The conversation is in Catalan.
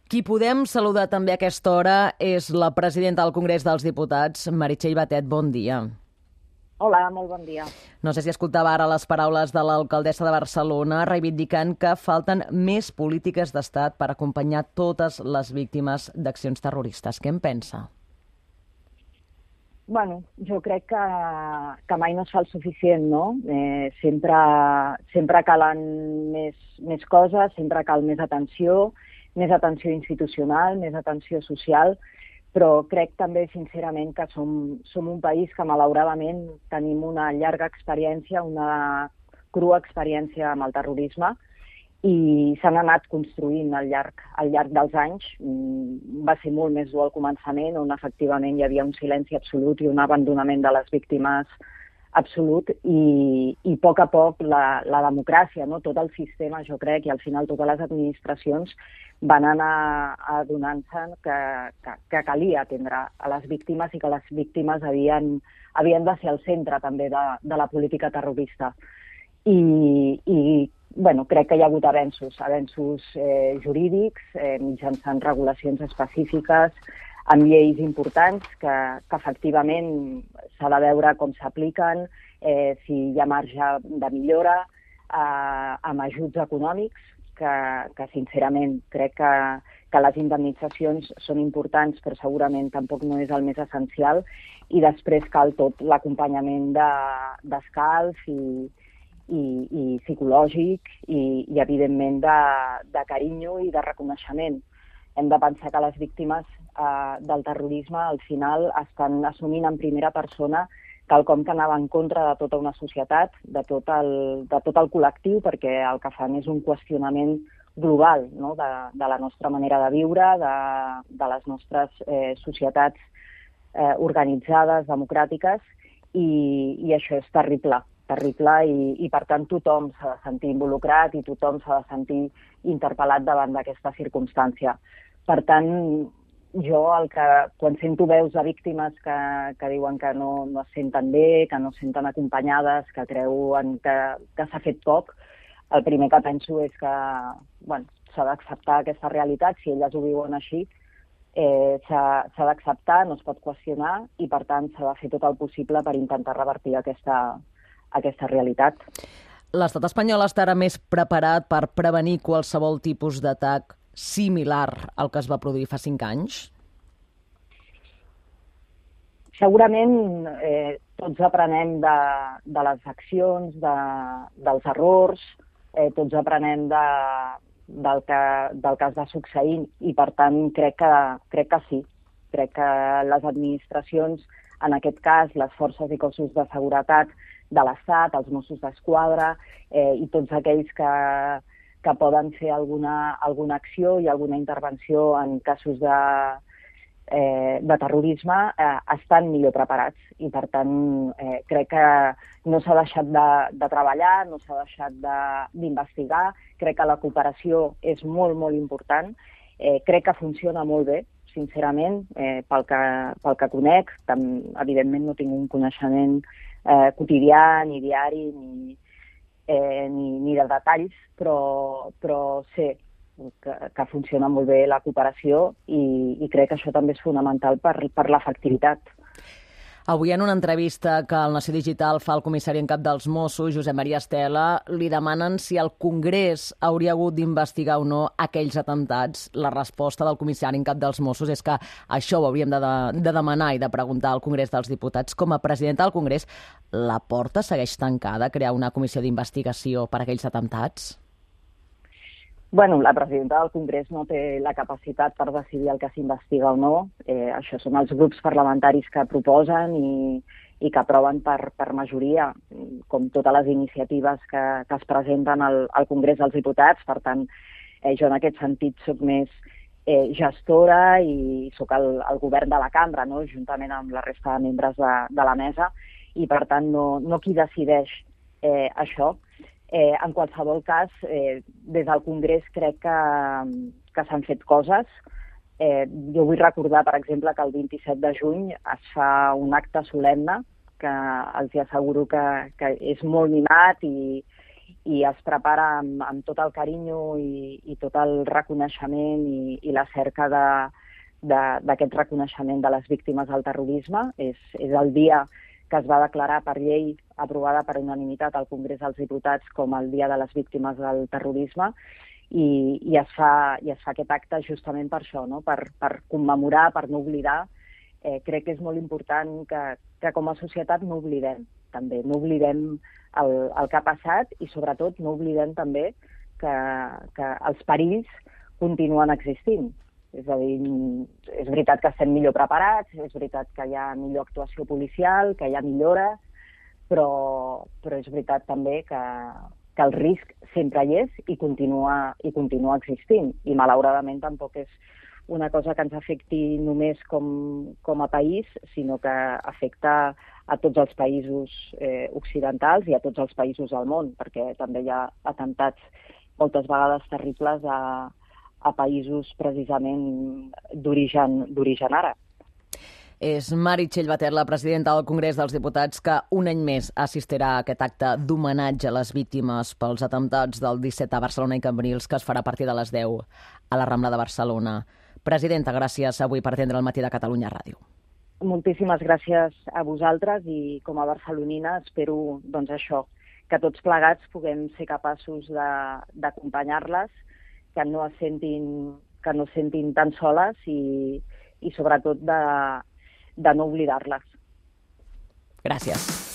Qui podem saludar també a aquesta hora és la presidenta del Congrés dels Diputats, Meritxell Batet. Bon dia. Hola, molt bon dia. No sé si escoltava ara les paraules de l'alcaldessa de Barcelona reivindicant que falten més polítiques d'estat per acompanyar totes les víctimes d'accions terroristes. Què en pensa? Bueno, jo crec que mai no es fa el suficient, no? Sempre calen més coses, sempre cal més atenció institucional, més atenció social, però crec també, sincerament, que som un país que, malauradament, tenim una llarga experiència, una crua experiència amb el terrorisme, i s'han anat construint al llarg dels anys. Va ser molt més dur al començament, on efectivament hi havia un silenci absolut i un abandonament de les víctimes absolut, i a poc la democràcia, no? Tot el sistema, jo crec, i al final totes les administracions van anar adonant-se que calia atendre a les víctimes i que les víctimes havien de ser al centre també de la política terrorista. I crec que hi ha hagut avenços jurídics, mitjançant regulacions específiques, amb lleis importants que efectivament s'ha de veure com s'apliquen, si hi ha marge de millora, amb ajuts econòmics, que sincerament crec que les indemnitzacions són importants, però segurament tampoc no és el més essencial, i després cal tot l'acompanyament d'escalf i psicològic i evidentment de carinyo i de reconeixement. Hem de pensar que les víctimes del terrorisme al final estan assumint en primera persona quelcom que anava en contra de tota una societat, de tot el col·lectiu, perquè el que fan és un qüestionament global, no? de la nostra manera de viure, de les nostres societats organitzades, democràtiques, i això és terrible, i per tant tothom s'ha de sentir involucrat i tothom s'ha de sentir interpel·lat davant d'aquesta circumstància. Per tant, jo, quan sento veus de víctimes que diuen que no es senten bé, que no es senten acompanyades, que creuen que s'ha fet poc, el primer que penso és que s'ha d'acceptar aquesta realitat. Si elles ho viuen així, s'ha d'acceptar, no es pot qüestionar, i per tant s'ha de fer tot el possible per intentar revertir aquesta realitat. L'estat espanyol estarà més preparat per prevenir qualsevol tipus d'atac similar al que es va produir fa 5 anys? Segurament tots aprenem de les accions, dels errors, tots aprenem del que es va succeint, i per tant crec que sí. Crec que les administracions, en aquest cas les forces i cossos de seguretat de l'Estat, els Mossos d'Esquadra i tots aquells que poden fer alguna acció i alguna intervenció en casos de terrorisme, estan millor preparats, i per tant crec que no s'ha deixat de treballar, no s'ha deixat d'investigar. Crec que la cooperació és molt, molt important. Crec que funciona molt bé, sincerament, pel que conec. Evidentment no tinc un coneixement quotidià, ni diari, ni de detalls, però sé que funciona molt bé la cooperació, i crec que això també és fonamental per l'efectivitat. Avui, en una entrevista que el Nació Digital fa al comissari en cap dels Mossos, Josep Maria Estela, li demanen si el Congrés hauria hagut d'investigar o no aquells atemptats. La resposta del comissari en cap dels Mossos és que això ho hauríem de demanar i de preguntar al Congrés dels Diputats. Com a presidenta del Congrés, la porta segueix tancada a crear una comissió d'investigació per a aquells atemptats? Bueno, la presidenta del Congrés no té la capacitat per decidir el que s'investiga o no. Això són els grups parlamentaris que proposen i que aproven per majoria, com totes les iniciatives que es presenten al Congrés dels Diputats. Per tant, jo en aquest sentit soc més gestora i soc el govern de la cambra, no? Juntament amb la resta de membres de la mesa, i per tant no qui decideix això. En qualsevol cas, des del Congrés crec que s'han fet coses. Jo vull recordar, per exemple, que el 27 de juny es fa un acte solemne que els asseguro que és molt mimat i es prepara amb tot el carinyo i tot el reconeixement i la cerca d'aquest reconeixement de les víctimes del terrorisme. És el dia que es va declarar per llei aprovada per unanimitat al Congrés dels Diputats com el Dia de les Víctimes del Terrorisme i es fa aquest acte justament per això, no? Per commemorar, per no oblidar. Crec que és molt important que com a societat no oblidem, també. No oblidem el que ha passat i, sobretot, no oblidem també que els perills continuen existint. És a dir, és veritat que estem millor preparats, és veritat que hi ha millor actuació policial, que hi ha millores, però és veritat també que el risc sempre hi és i continua existint. I, malauradament, tampoc és una cosa que ens afecti només com a país, sinó que afecta a tots els països occidentals i a tots els països del món, perquè també hi ha atemptats moltes vegades terribles a països precisament d'origen àrab. És Meritxell Batet, la presidenta del Congrés dels Diputats, que un any més assistirà a aquest acte d'homenatge a les víctimes pels atemptats del 17 a Barcelona i Cambrils, que es farà a partir de les 10 a la Rambla de Barcelona. Presidenta, gràcies avui per atendre el Matí de Catalunya Ràdio. Moltíssimes gràcies a vosaltres i com a barcelonina espero això, que tots plegats puguem ser capaços d'acompanyar-les, que no es sentin tan soles i sobretot de no oblidar-les. Gràcies.